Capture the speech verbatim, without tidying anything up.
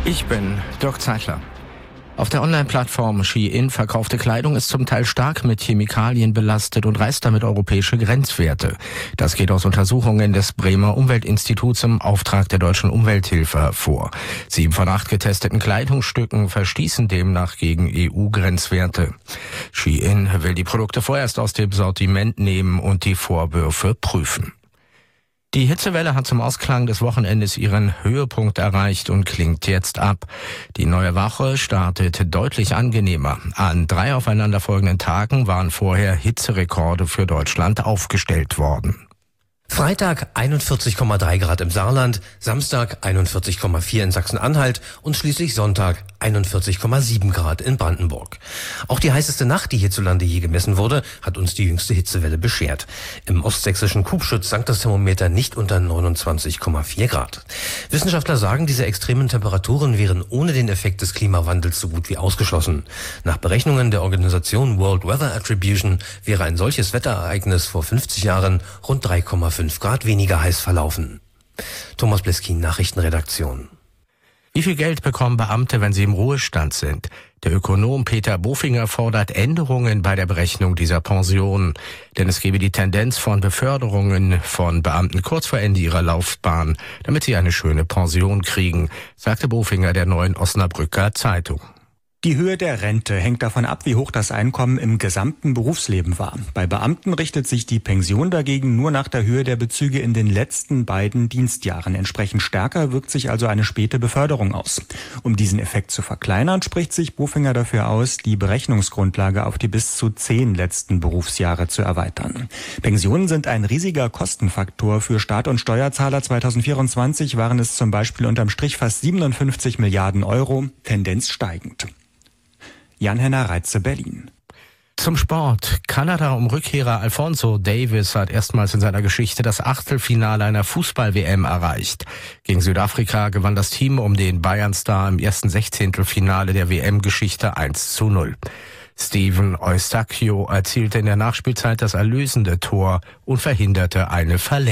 Ich bin Dirk Zeitler. Auf der Online-Plattform Shein verkaufte Kleidung ist zum Teil stark mit Chemikalien belastet und reißt damit europäische Grenzwerte. Das geht aus Untersuchungen des Bremer Umweltinstituts im Auftrag der Deutschen Umwelthilfe hervor. Sieben von acht getesteten Kleidungsstücken verstießen demnach gegen E U-Grenzwerte. Shein will die Produkte vorerst aus dem Sortiment nehmen und die Vorwürfe prüfen. Die Hitzewelle hat zum Ausklang des Wochenendes ihren Höhepunkt erreicht und klingt jetzt ab. Die neue Woche startet deutlich angenehmer. An drei aufeinanderfolgenden Tagen waren vorher Hitzerekorde für Deutschland aufgestellt worden. Freitag einundvierzig Komma drei Grad im Saarland, Samstag einundvierzig Komma vier in Sachsen-Anhalt und schließlich Sonntag einundvierzig Komma sieben Grad in Brandenburg. Auch die heißeste Nacht, die hierzulande je gemessen wurde, hat uns die jüngste Hitzewelle beschert. Im ostsächsischen Kubschütz sank das Thermometer nicht unter neunundzwanzig Komma vier Grad. Wissenschaftler sagen, diese extremen Temperaturen wären ohne den Effekt des Klimawandels so gut wie ausgeschlossen. Nach Berechnungen der Organisation World Weather Attribution wäre ein solches Wetterereignis vor fünfzig Jahren rund drei Komma fünf Grad weniger heiß verlaufen. Thomas Bleskin, Nachrichtenredaktion. Wie viel Geld bekommen Beamte, wenn sie im Ruhestand sind? Der Ökonom Peter Bofinger fordert Änderungen bei der Berechnung dieser Pensionen. Denn es gebe die Tendenz von Beförderungen von Beamten kurz vor Ende ihrer Laufbahn, damit sie eine schöne Pension kriegen, sagte Bofinger der Neuen Osnabrücker Zeitung. Die Höhe der Rente hängt davon ab, wie hoch das Einkommen im gesamten Berufsleben war. Bei Beamten richtet sich die Pension dagegen nur nach der Höhe der Bezüge in den letzten beiden Dienstjahren. Entsprechend stärker wirkt sich also eine späte Beförderung aus. Um diesen Effekt zu verkleinern, spricht sich Bofinger dafür aus, die Berechnungsgrundlage auf die bis zu zehn letzten Berufsjahre zu erweitern. Pensionen sind ein riesiger Kostenfaktor für Staat und Steuerzahler. zweitausendvierundzwanzig waren es zum Beispiel unterm Strich fast siebenundfünfzig Milliarden Euro, Tendenz steigend. Jan-Henner Reitze, Berlin. Zum Sport. Kanada um Rückkehrer Alphonso Davies hat erstmals in seiner Geschichte das Achtelfinale einer Fußball-W M erreicht. Gegen Südafrika gewann das Team um den Bayern-Star im ersten Sechzehntelfinale der W M-Geschichte eins zu null. Steven Eustáquio erzielte in der Nachspielzeit das erlösende Tor und verhinderte eine Verlängerung.